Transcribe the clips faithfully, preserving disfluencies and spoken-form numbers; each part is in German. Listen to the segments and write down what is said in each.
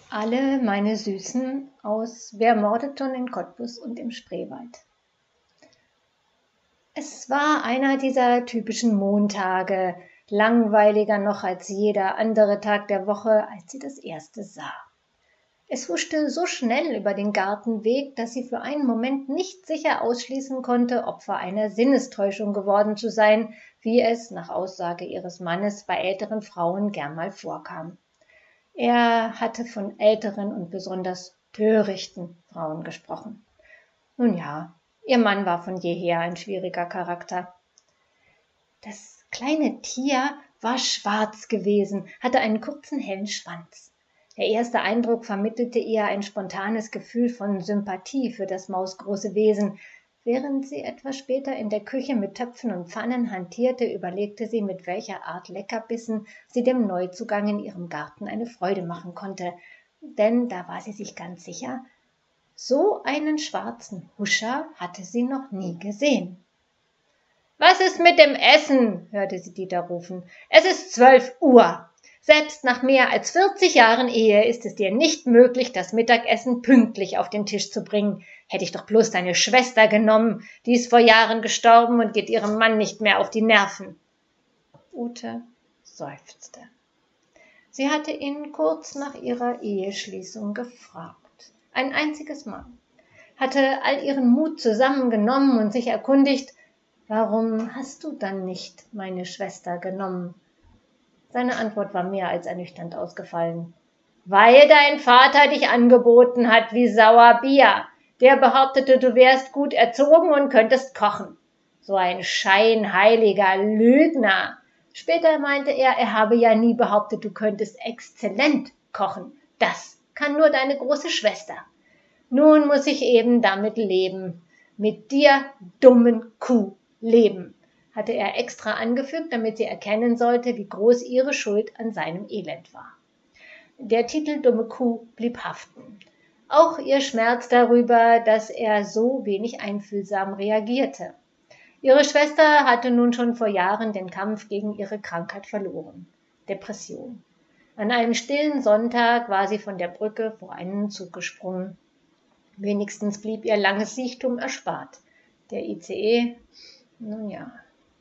Alle meine Süßen aus Wer mordet schon in Cottbus und im Spreewald. Es war einer dieser typischen Montage, langweiliger noch als jeder andere Tag der Woche, als sie das erste sah. Es huschte so schnell über den Gartenweg, dass sie für einen Moment nicht sicher ausschließen konnte, Opfer einer Sinnestäuschung geworden zu sein, wie es, nach Aussage ihres Mannes, bei älteren Frauen gern mal vorkam. Er hatte von älteren und besonders törichten Frauen gesprochen. Nun ja, ihr Mann war von jeher ein schwieriger Charakter. Das kleine Tier war schwarz gewesen, hatte einen kurzen hellen Schwanz. Der erste Eindruck vermittelte ihr ein spontanes Gefühl von Sympathie für das mausgroße Wesen. Während sie etwas später in der Küche mit Töpfen und Pfannen hantierte, überlegte sie, mit welcher Art Leckerbissen sie dem Neuzugang in ihrem Garten eine Freude machen konnte. Denn, da war sie sich ganz sicher, so einen schwarzen Huscher hatte sie noch nie gesehen. »Was ist mit dem Essen?« hörte sie Dieter rufen. »Es ist zwölf Uhr. Selbst nach mehr als vierzig Jahren Ehe ist es dir nicht möglich, das Mittagessen pünktlich auf den Tisch zu bringen. Hätte ich doch bloß deine Schwester genommen, die ist vor Jahren gestorben und geht ihrem Mann nicht mehr auf die Nerven.« Ute seufzte. Sie hatte ihn kurz nach ihrer Eheschließung gefragt. Ein einziges Mal. Hatte all ihren Mut zusammengenommen und sich erkundigt, »Warum hast du dann nicht meine Schwester genommen?« Seine Antwort war mehr als ernüchternd ausgefallen. »Weil dein Vater dich angeboten hat wie Sauerbier. Der behauptete, du wärst gut erzogen und könntest kochen. So ein scheinheiliger Lügner. Später meinte er, er habe ja nie behauptet, du könntest exzellent kochen. Das kann nur deine große Schwester. Nun muss ich eben damit leben. Mit dir, dummen Kuh, leben«, hatte er extra angefügt, damit sie erkennen sollte, wie groß ihre Schuld an seinem Elend war. Der Titel Dumme Kuh blieb haften. Auch ihr Schmerz darüber, dass er so wenig einfühlsam reagierte. Ihre Schwester hatte nun schon vor Jahren den Kampf gegen ihre Krankheit verloren. Depression. An einem stillen Sonntag war sie von der Brücke vor einen Zug gesprungen. Wenigstens blieb ihr langes Siechtum erspart. Der I C E, nun ja.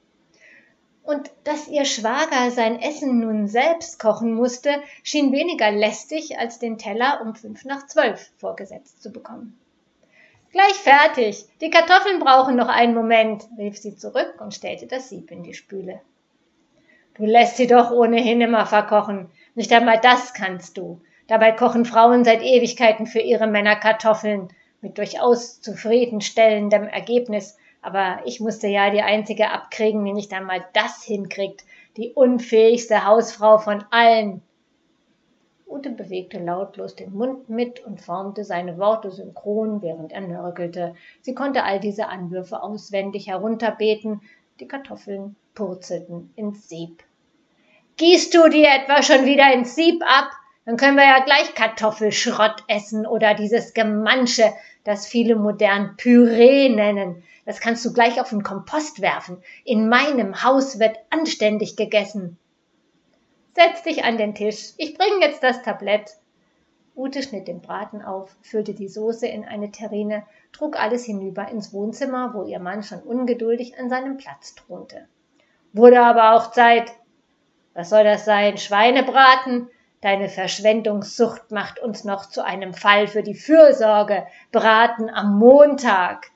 Und dass ihr Schwager sein Essen nun selbst kochen musste, schien weniger lästig, als den Teller um fünf nach zwölf vorgesetzt zu bekommen. »Gleich fertig, die Kartoffeln brauchen noch einen Moment«, rief sie zurück und stellte das Sieb in die Spüle. »Du lässt sie doch ohnehin immer verkochen, nicht einmal das kannst du. Dabei kochen Frauen seit Ewigkeiten für ihre Männer Kartoffeln, mit durchaus zufriedenstellendem Ergebnis. Aber ich musste ja die einzige abkriegen, die nicht einmal das hinkriegt, die unfähigste Hausfrau von allen.« Ute bewegte lautlos den Mund mit und formte seine Worte synchron, während er nörgelte. Sie konnte all diese Anwürfe auswendig herunterbeten. Die Kartoffeln purzelten ins Sieb. »Gießt du die etwa schon wieder ins Sieb ab? Dann können wir ja gleich Kartoffelschrott essen oder dieses Gemansche, das viele modern Püree nennen. Das kannst du gleich auf den Kompost werfen. In meinem Haus wird anständig gegessen.« »Setz dich an den Tisch. Ich bringe jetzt das Tablett.« Ute schnitt den Braten auf, füllte die Soße in eine Terrine, trug alles hinüber ins Wohnzimmer, wo ihr Mann schon ungeduldig an seinem Platz thronte. »Wurde aber auch Zeit.« »Was soll das sein? Schweinebraten? Deine Verschwendungssucht macht uns noch zu einem Fall für die Fürsorge. Braten am Montag.«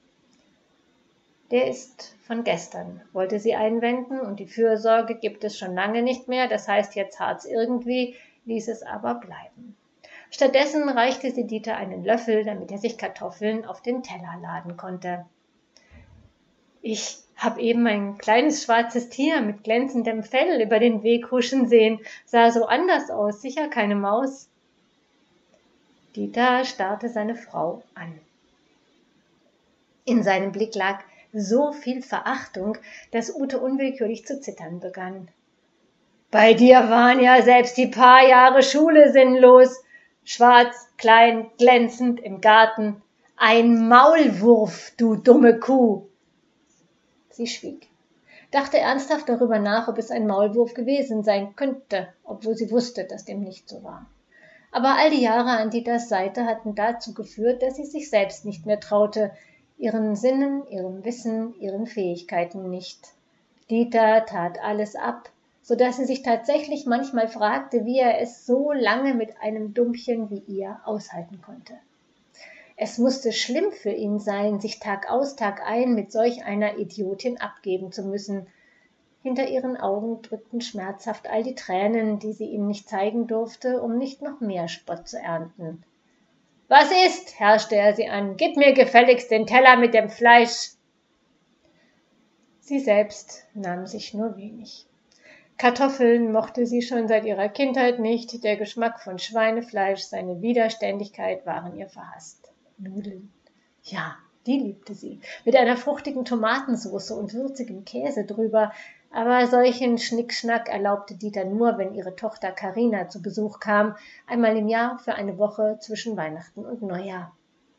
»Der ist von gestern«, wollte sie einwenden, »und die Fürsorge gibt es schon lange nicht mehr, das heißt, jetzt hart's irgendwie«, ließ es aber bleiben. Stattdessen reichte sie Dieter einen Löffel, damit er sich Kartoffeln auf den Teller laden konnte. »Ich hab eben ein kleines schwarzes Tier mit glänzendem Fell über den Weg huschen sehen. Sah so anders aus, sicher keine Maus.« Dieter starrte seine Frau an. In seinem Blick lag so viel Verachtung, dass Ute unwillkürlich zu zittern begann. »Bei dir waren ja selbst die paar Jahre Schule sinnlos. Schwarz, klein, glänzend im Garten. Ein Maulwurf, du dumme Kuh!« Sie schwieg, dachte ernsthaft darüber nach, ob es ein Maulwurf gewesen sein könnte, obwohl sie wusste, dass dem nicht so war. Aber all die Jahre an Dieters Seite hatten dazu geführt, dass sie sich selbst nicht mehr traute, ihren Sinnen, ihrem Wissen, ihren Fähigkeiten nicht. Dieter tat alles ab, so dass sie sich tatsächlich manchmal fragte, wie er es so lange mit einem Dummchen wie ihr aushalten konnte. Es musste schlimm für ihn sein, sich Tag aus, Tag ein mit solch einer Idiotin abgeben zu müssen. Hinter ihren Augen drückten schmerzhaft all die Tränen, die sie ihm nicht zeigen durfte, um nicht noch mehr Spott zu ernten. »Was ist?« herrschte er sie an. »Gib mir gefälligst den Teller mit dem Fleisch!« Sie selbst nahm sich nur wenig. Kartoffeln mochte sie schon seit ihrer Kindheit nicht, der Geschmack von Schweinefleisch, seine Widerständigkeit waren ihr verhasst. Nudeln, ja, die liebte sie, mit einer fruchtigen Tomatensauce und würzigem Käse drüber, aber solchen Schnickschnack erlaubte Dieter nur, wenn ihre Tochter Carina zu Besuch kam, einmal im Jahr für eine Woche zwischen Weihnachten und Neujahr.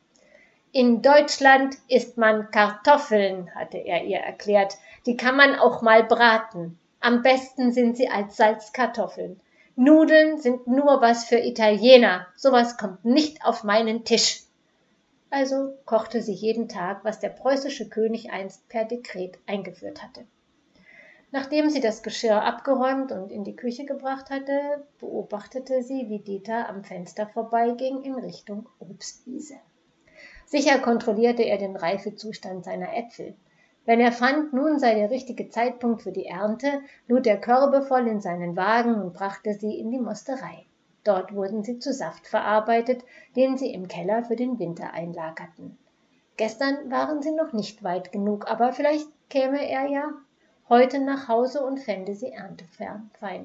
»In Deutschland isst man Kartoffeln«, hatte er ihr erklärt, »die kann man auch mal braten. Am besten sind sie als Salzkartoffeln. Nudeln sind nur was für Italiener, sowas kommt nicht auf meinen Tisch.« Also kochte sie jeden Tag, was der preußische König einst per Dekret eingeführt hatte. Nachdem sie das Geschirr abgeräumt und in die Küche gebracht hatte, beobachtete sie, wie Dieter am Fenster vorbeiging in Richtung Obstwiese. Sicher kontrollierte er den Reifezustand seiner Äpfel. Wenn er fand, nun sei der richtige Zeitpunkt für die Ernte, lud er Körbe voll in seinen Wagen und brachte sie in die Mosterei. Dort wurden sie zu Saft verarbeitet, den sie im Keller für den Winter einlagerten. Gestern waren sie noch nicht weit genug, aber vielleicht käme er ja heute nach Hause und fände sie erntefein.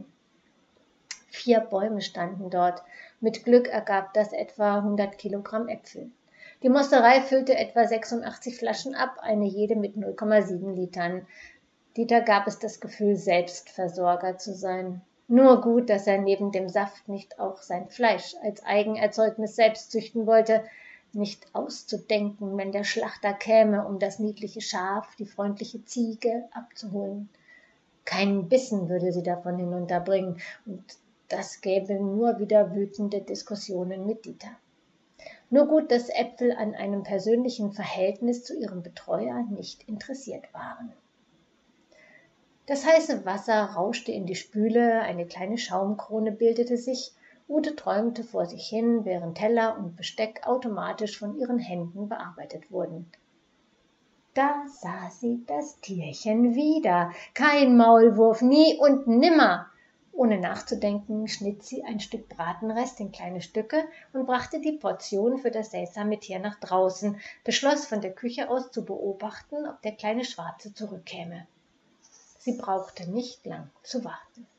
Vier Bäume standen dort. Mit Glück ergab das etwa hundert Kilogramm Äpfel. Die Mosterei füllte etwa sechsundachtzig Flaschen ab, eine jede mit null Komma sieben Litern. Dieter gab es das Gefühl, Selbstversorger zu sein. Nur gut, dass er neben dem Saft nicht auch sein Fleisch als Eigenerzeugnis selbst züchten wollte, nicht auszudenken, wenn der Schlachter käme, um das niedliche Schaf, die freundliche Ziege abzuholen. Keinen Bissen würde sie davon hinunterbringen, und das gäbe nur wieder wütende Diskussionen mit Dieter. Nur gut, dass Äpfel an einem persönlichen Verhältnis zu ihrem Betreuer nicht interessiert waren. Das heiße Wasser rauschte in die Spüle, eine kleine Schaumkrone bildete sich, Ute träumte vor sich hin, während Teller und Besteck automatisch von ihren Händen bearbeitet wurden. Da sah sie das Tierchen wieder, kein Maulwurf, nie und nimmer. Ohne nachzudenken schnitt sie ein Stück Bratenrest in kleine Stücke und brachte die Portion für das seltsame Tier nach draußen, beschloss von der Küche aus zu beobachten, ob der kleine Schwarze zurückkäme. Sie brauchte nicht lang zu warten.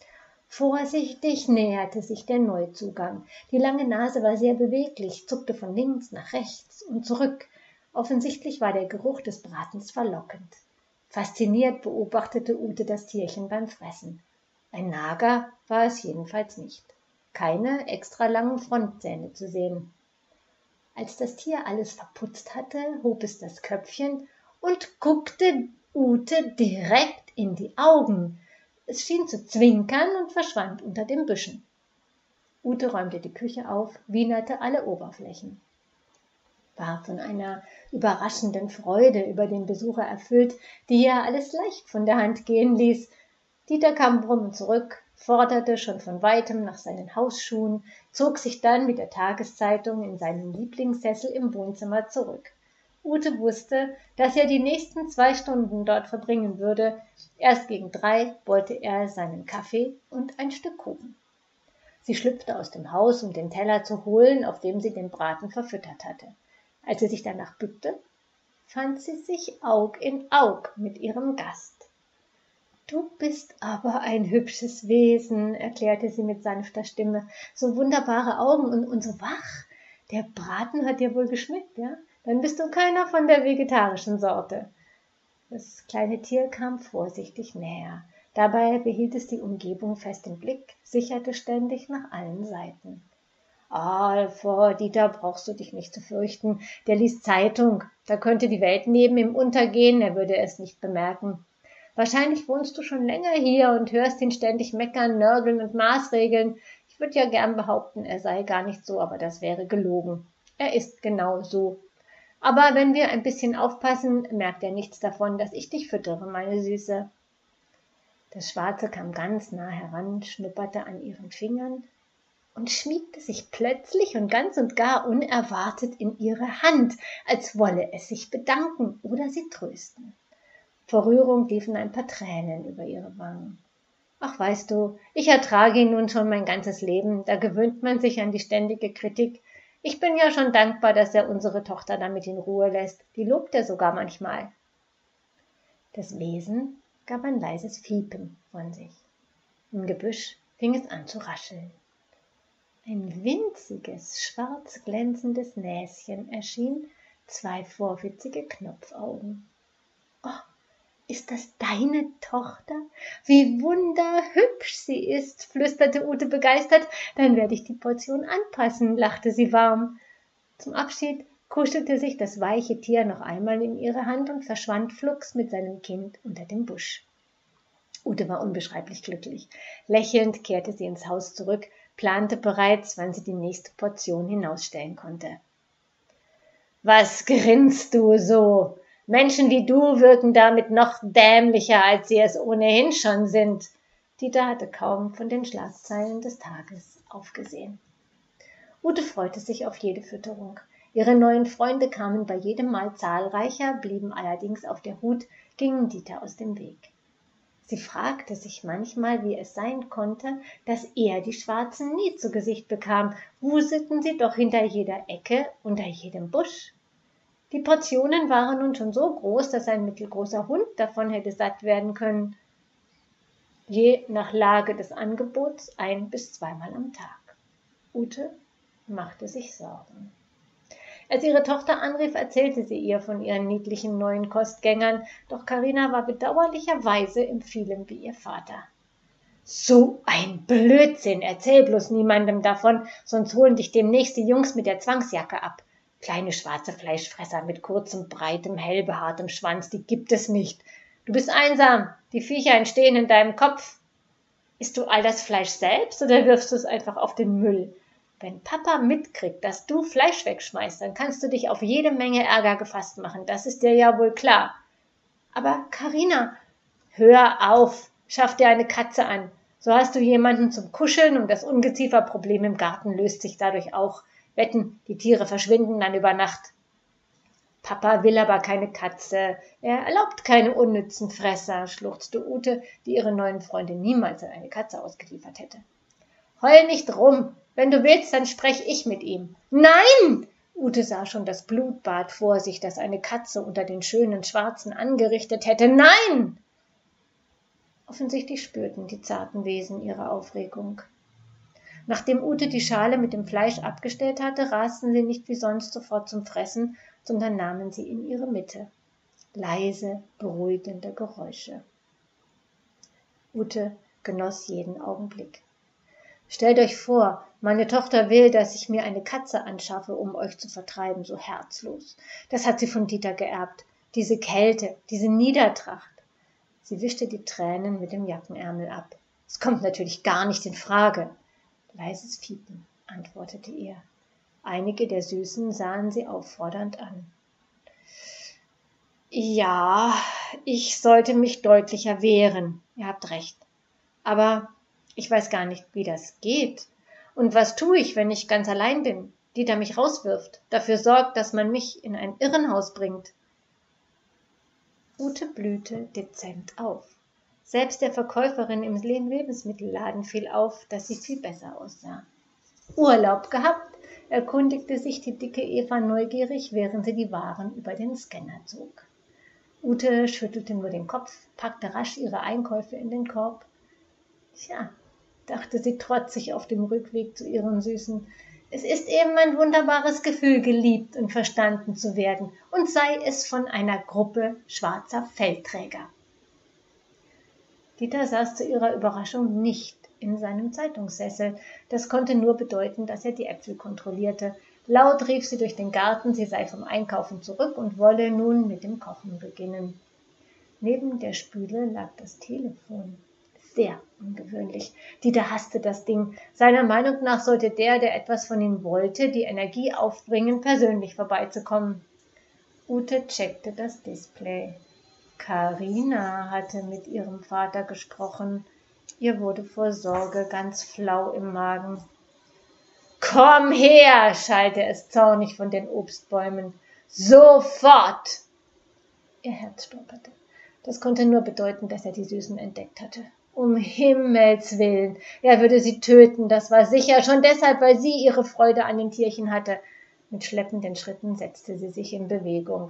Vorsichtig näherte sich der Neuzugang. Die lange Nase war sehr beweglich, zuckte von links nach rechts und zurück. Offensichtlich war der Geruch des Bratens verlockend. Fasziniert beobachtete Ute das Tierchen beim Fressen. Ein Nager war es jedenfalls nicht. Keine extra langen Frontzähne zu sehen. Als das Tier alles verputzt hatte, hob es das Köpfchen und guckte Ute direkt in die Augen. Es schien zu zwinkern und verschwand unter den Büschen. Ute räumte die Küche auf, wienerte alle Oberflächen. War von einer überraschenden Freude über den Besucher erfüllt, die ihr alles leicht von der Hand gehen ließ. Dieter kam brummend zurück, forderte schon von weitem nach seinen Hausschuhen, zog sich dann mit der Tageszeitung in seinen Lieblingssessel im Wohnzimmer zurück. Ute wusste, dass er die nächsten zwei Stunden dort verbringen würde. Erst gegen drei wollte er seinen Kaffee und ein Stück Kuchen. Sie schlüpfte aus dem Haus, um den Teller zu holen, auf dem sie den Braten verfüttert hatte. Als sie sich danach bückte, fand sie sich Aug in Aug mit ihrem Gast. »Du bist aber ein hübsches Wesen«, erklärte sie mit sanfter Stimme. »So wunderbare Augen und, und so wach. Der Braten hat dir wohl geschmeckt, ja? Dann bist du keiner von der vegetarischen Sorte.« Das kleine Tier kam vorsichtig näher. Dabei behielt es die Umgebung fest im Blick, sicherte ständig nach allen Seiten. »Ah, vor Dieter brauchst du dich nicht zu fürchten. Der liest Zeitung. Da könnte die Welt neben ihm untergehen, er würde es nicht bemerken. Wahrscheinlich wohnst du schon länger hier und hörst ihn ständig meckern, nörgeln und maßregeln. Ich Ich würde ja gern behaupten, er sei gar nicht so, aber das wäre gelogen. Er ist genau so. Aber wenn wir ein bisschen aufpassen, merkt er nichts davon, dass ich dich füttere, meine Süße. Das Schwarze kam ganz nah heran, schnupperte an ihren Fingern und schmiegte sich plötzlich und ganz und gar unerwartet in ihre Hand, als wolle es sich bedanken oder sie trösten. Vor Rührung liefen ein paar Tränen über ihre Wangen. »Ach, weißt du, ich ertrage ihn nun schon mein ganzes Leben, da gewöhnt man sich an die ständige Kritik. Ich bin ja schon dankbar, dass er unsere Tochter damit in Ruhe lässt, die lobt er sogar manchmal.« Das Wesen gab ein leises Fiepen von sich. Im Gebüsch fing es an zu rascheln. Ein winziges, schwarz glänzendes Näschen erschien, zwei vorwitzige Knopfaugen. »Oh, ist das deine Tochter? Wie wunderhübsch sie ist«, flüsterte Ute begeistert. »Dann werde ich die Portion anpassen«, lachte sie warm. Zum Abschied kuschelte sich das weiche Tier noch einmal in ihre Hand und verschwand flugs mit seinem Kind unter dem Busch. Ute war unbeschreiblich glücklich. Lächelnd kehrte sie ins Haus zurück, plante bereits, wann sie die nächste Portion hinausstellen konnte. »Was grinst du so? Menschen wie du wirken damit noch dämlicher, als sie es ohnehin schon sind.« Dieter hatte kaum von den Schlagzeilen des Tages aufgesehen. Ute freute sich auf jede Fütterung. Ihre neuen Freunde kamen bei jedem Mal zahlreicher, blieben allerdings auf der Hut, gingen Dieter aus dem Weg. Sie fragte sich manchmal, wie es sein konnte, dass er die Schwarzen nie zu Gesicht bekam, wuselten sie doch hinter jeder Ecke, unter jedem Busch. Die Portionen waren nun schon so groß, dass ein mittelgroßer Hund davon hätte satt werden können. Je nach Lage des Angebots ein- bis zweimal am Tag. Ute machte sich Sorgen. Als ihre Tochter anrief, erzählte sie ihr von ihren niedlichen neuen Kostgängern, doch Carina war bedauerlicherweise im Vielen wie ihr Vater. »So ein Blödsinn, erzähl bloß niemandem davon, sonst holen dich demnächst die Jungs mit der Zwangsjacke ab. Kleine schwarze Fleischfresser mit kurzem, breitem, hellbehaartem Schwanz, die gibt es nicht. Du bist einsam, die Viecher entstehen in deinem Kopf. Isst du all das Fleisch selbst oder wirfst du es einfach auf den Müll? Wenn Papa mitkriegt, dass du Fleisch wegschmeißt, dann kannst du dich auf jede Menge Ärger gefasst machen, das ist dir ja wohl klar. Aber Carina, hör auf, schaff dir eine Katze an. So hast du jemanden zum Kuscheln und das Ungezieferproblem im Garten löst sich dadurch auch. Wetten, die Tiere verschwinden dann über Nacht. Papa will aber keine Katze, er erlaubt keine unnützen Fresser, schluchzte Ute, die ihre neuen Freunde niemals an eine Katze ausgeliefert hätte. Heul nicht rum, wenn du willst, dann sprech ich mit ihm. Nein! Ute sah schon das Blutbad vor sich, das eine Katze unter den schönen Schwarzen angerichtet hätte. Nein! Offensichtlich spürten die zarten Wesen ihre Aufregung. Nachdem Ute die Schale mit dem Fleisch abgestellt hatte, rasten sie nicht wie sonst sofort zum Fressen, sondern nahmen sie in ihre Mitte. Leise, beruhigende Geräusche. Ute genoss jeden Augenblick. »Stellt euch vor, meine Tochter will, dass ich mir eine Katze anschaffe, um euch zu vertreiben, so herzlos. Das hat sie von Dieter geerbt, diese Kälte, diese Niedertracht.« Sie wischte die Tränen mit dem Jackenärmel ab. »Es kommt natürlich gar nicht in Frage.« Leises Fiepen antwortete ihr. Einige der Süßen sahen sie auffordernd an. »Ja, ich sollte mich deutlicher wehren. Ihr habt recht. Aber ich weiß gar nicht, wie das geht. Und was tue ich, wenn ich ganz allein bin? Dieter mich rauswirft, dafür sorgt, dass man mich in ein Irrenhaus bringt.« Ute blühte dezent auf. Selbst der Verkäuferin im Lebensmittelladen fiel auf, dass sie viel besser aussah. »Urlaub gehabt?« erkundigte sich die dicke Eva neugierig, während sie die Waren über den Scanner zog. Ute schüttelte nur den Kopf, packte rasch ihre Einkäufe in den Korb. »Tja«, dachte sie trotzig auf dem Rückweg zu ihren Süßen, »es ist eben ein wunderbares Gefühl, geliebt und verstanden zu werden, und sei es von einer Gruppe schwarzer Feldträger.« Dieter saß zu ihrer Überraschung nicht in seinem Zeitungssessel. Das konnte nur bedeuten, dass er die Äpfel kontrollierte. Laut rief sie durch den Garten, sie sei vom Einkaufen zurück und wolle nun mit dem Kochen beginnen. Neben der Spüle lag das Telefon. sehr ungewöhnlich. Dieter hasste das Ding. Seiner Meinung nach sollte der, der etwas von ihm wollte, die Energie aufbringen, persönlich vorbeizukommen. Ute checkte das Display. Carina hatte mit ihrem Vater gesprochen. Ihr wurde vor Sorge ganz flau im Magen. »Komm her«, schallte es zornig von den Obstbäumen. »Sofort!« Ihr Herz stolperte. Das konnte nur bedeuten, dass er die Süßen entdeckt hatte. Um Himmels willen, er würde sie töten, das war sicher, schon deshalb, weil sie ihre Freude an den Tierchen hatte. Mit schleppenden Schritten setzte sie sich in Bewegung.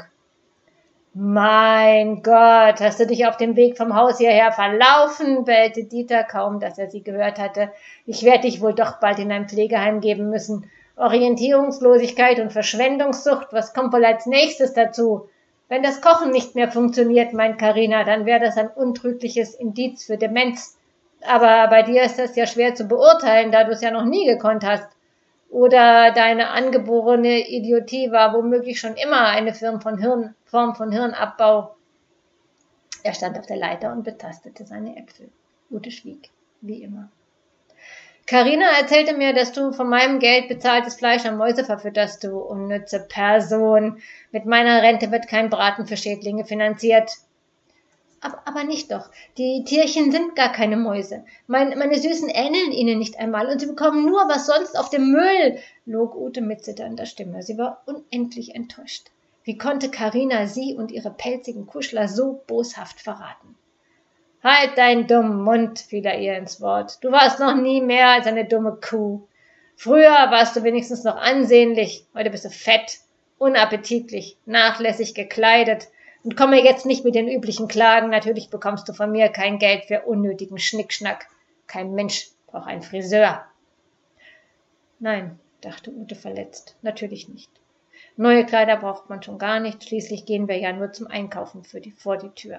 »Mein Gott, hast du dich auf dem Weg vom Haus hierher verlaufen?« bellte Dieter, kaum, dass er sie gehört hatte. »Ich werde dich wohl doch bald in ein Pflegeheim geben müssen. Orientierungslosigkeit und Verschwendungssucht, was kommt wohl als nächstes dazu? Wenn das Kochen nicht mehr funktioniert, meint Carina, dann wäre das ein untrügliches Indiz für Demenz. Aber bei dir ist das ja schwer zu beurteilen, da du es ja noch nie gekonnt hast. Oder deine angeborene Idiotie war womöglich schon immer eine Form von, Hirn, Form von Hirnabbau.« Er stand auf der Leiter und betastete seine Äpfel. Ute schwieg, wie immer. »Carina erzählte mir, dass du von meinem Geld bezahltes Fleisch an Mäuse verfütterst, du unnütze Person. Mit meiner Rente wird kein Braten für Schädlinge finanziert.« Aber, aber nicht doch. Die Tierchen sind gar keine Mäuse. Mein, meine Süßen ähneln ihnen nicht einmal und sie bekommen nur, was sonst auf dem Müll, log Ute mit zitternder Stimme. Sie war unendlich enttäuscht. Wie konnte Carina sie und ihre pelzigen Kuschler so boshaft verraten? »Halt deinen dummen Mund«, fiel er ihr ins Wort. »Du warst noch nie mehr als eine dumme Kuh. Früher warst du wenigstens noch ansehnlich, heute bist du fett, unappetitlich, nachlässig gekleidet. Und komme jetzt nicht mit den üblichen Klagen, natürlich bekommst du von mir kein Geld für unnötigen Schnickschnack. Kein Mensch braucht einen Friseur.« »Nein«, dachte Ute verletzt, »natürlich nicht. Neue Kleider braucht man schon gar nicht, schließlich gehen wir ja nur zum Einkaufen für die, vor die Tür.«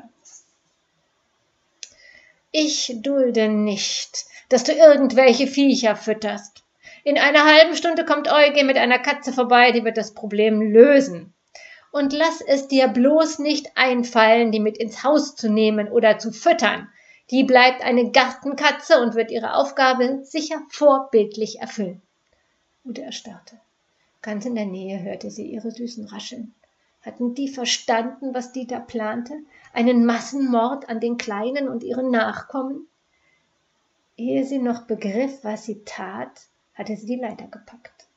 »Ich dulde nicht, dass du irgendwelche Viecher fütterst. In einer halben Stunde kommt Eugen mit einer Katze vorbei, die wird das Problem lösen. Und lass es dir bloß nicht einfallen, die mit ins Haus zu nehmen oder zu füttern. Die bleibt eine Gartenkatze und wird ihre Aufgabe sicher vorbildlich erfüllen.« Ute erstarrte. Ganz in der Nähe hörte sie ihre Süßen rascheln. Hatten die verstanden, was Dieter plante? Einen Massenmord an den Kleinen und ihren Nachkommen? Ehe sie noch begriff, was sie tat, hatte sie die Leiter gepackt.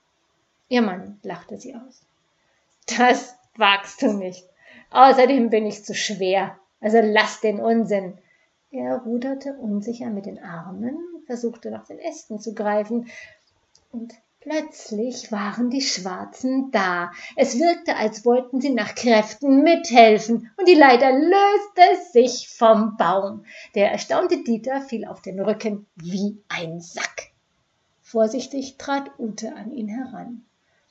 Ihr Mann lachte sie aus. »Das wagst du nicht. Außerdem bin ich zu schwer. Also lass den Unsinn.« Er ruderte unsicher mit den Armen, versuchte nach den Ästen zu greifen, und plötzlich waren die Schwarzen da. Es wirkte, als wollten sie nach Kräften mithelfen, und die Leiter löste sich vom Baum. Der erstaunte Dieter fiel auf den Rücken wie ein Sack. Vorsichtig trat Ute an ihn heran.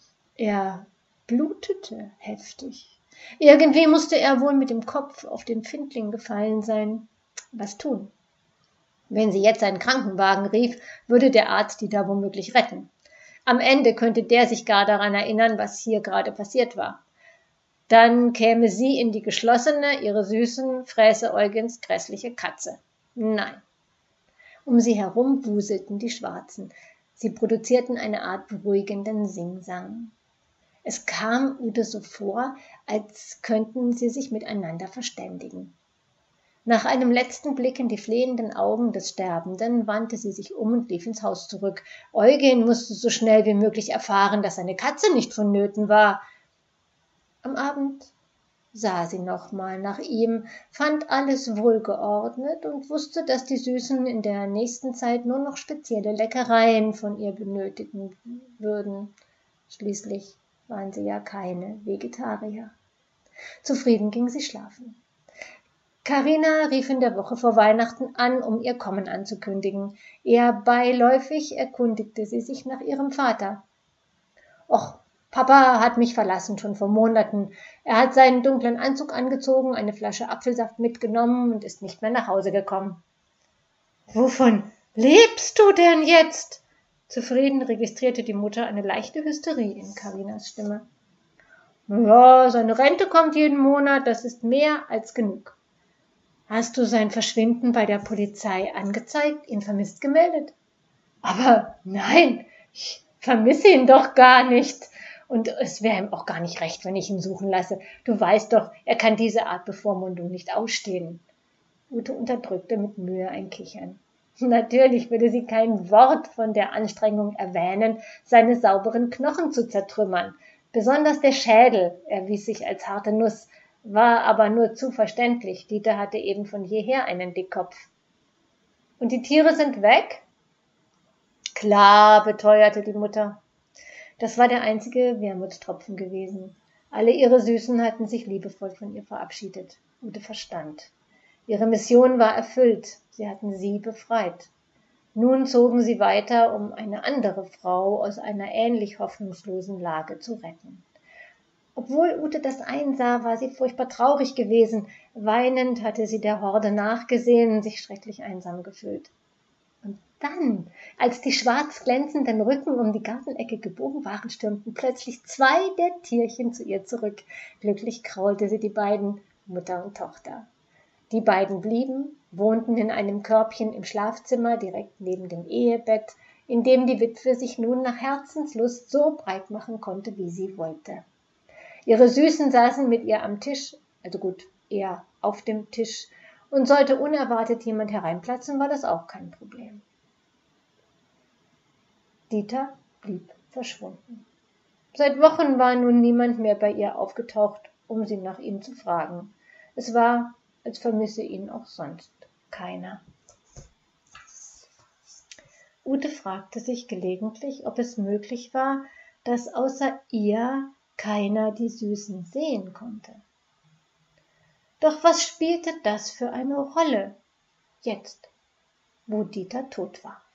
Er blutete heftig. Irgendwie musste er wohl mit dem Kopf auf den Findling gefallen sein. Was tun? Wenn sie jetzt einen Krankenwagen rief, würde der Arzt Dieter womöglich retten. Am Ende könnte der sich gar daran erinnern, was hier gerade passiert war. Dann käme sie in die geschlossene, ihre Süßen fräße Eugens grässliche Katze. Nein. Um sie herum wuselten die Schwarzen. Sie produzierten eine Art beruhigenden Singsang. Es kam Ute so vor, als könnten sie sich miteinander verständigen. Nach einem letzten Blick in die flehenden Augen des Sterbenden wandte sie sich um und lief ins Haus zurück. Eugen musste so schnell wie möglich erfahren, dass seine Katze nicht vonnöten war. Am Abend sah sie nochmal nach ihm, fand alles wohlgeordnet und wusste, dass die Süßen in der nächsten Zeit nur noch spezielle Leckereien von ihr benötigen würden. Schließlich waren sie ja keine Vegetarier. Zufrieden ging sie schlafen. Carina rief in der Woche vor Weihnachten an, um ihr Kommen anzukündigen. Eher beiläufig erkundigte sie sich nach ihrem Vater. »Och, Papa hat mich verlassen, schon vor Monaten. Er hat seinen dunklen Anzug angezogen, eine Flasche Apfelsaft mitgenommen und ist nicht mehr nach Hause gekommen.« »Wovon lebst du denn jetzt?« Zufrieden registrierte die Mutter eine leichte Hysterie in Carinas Stimme. »Ja, seine Rente kommt jeden Monat, das ist mehr als genug.« Hast du sein Verschwinden bei der Polizei angezeigt, ihn vermisst gemeldet? Aber nein, ich vermisse ihn doch gar nicht. Und es wäre ihm auch gar nicht recht, wenn ich ihn suchen lasse. Du weißt doch, er kann diese Art Bevormundung nicht ausstehen. Ute unterdrückte mit Mühe ein Kichern. Natürlich würde sie kein Wort von der Anstrengung erwähnen, seine sauberen Knochen zu zertrümmern. Besonders der Schädel erwies sich als harte Nuss, war aber nur zu verständlich. Dieter hatte eben von jeher einen Dickkopf. Und die Tiere sind weg? Klar, beteuerte die Mutter. Das war der einzige Wermutstropfen gewesen. Alle ihre Süßen hatten sich liebevoll von ihr verabschiedet. Ute verstand. Ihre Mission war erfüllt. Sie hatten sie befreit. Nun zogen sie weiter, um eine andere Frau aus einer ähnlich hoffnungslosen Lage zu retten. Obwohl Ute das einsah, war sie furchtbar traurig gewesen. Weinend hatte sie der Horde nachgesehen und sich schrecklich einsam gefühlt. Und dann, als die schwarz glänzenden Rücken um die Gartenecke gebogen waren, stürmten plötzlich zwei der Tierchen zu ihr zurück. Glücklich kraulte sie die beiden, Mutter und Tochter. Die beiden blieben, wohnten in einem Körbchen im Schlafzimmer direkt neben dem Ehebett, in dem die Witwe sich nun nach Herzenslust so breit machen konnte, wie sie wollte. Ihre Süßen saßen mit ihr am Tisch, also gut, eher auf dem Tisch, und sollte unerwartet jemand hereinplatzen, war das auch kein Problem. Dieter blieb verschwunden. Seit Wochen war nun niemand mehr bei ihr aufgetaucht, um sie nach ihm zu fragen. Es war, als vermisse ihn auch sonst keiner. Ute fragte sich gelegentlich, ob es möglich war, dass außer ihr keiner die Süßen sehen konnte. Doch was spielte das für eine Rolle, jetzt, wo Dieter tot war?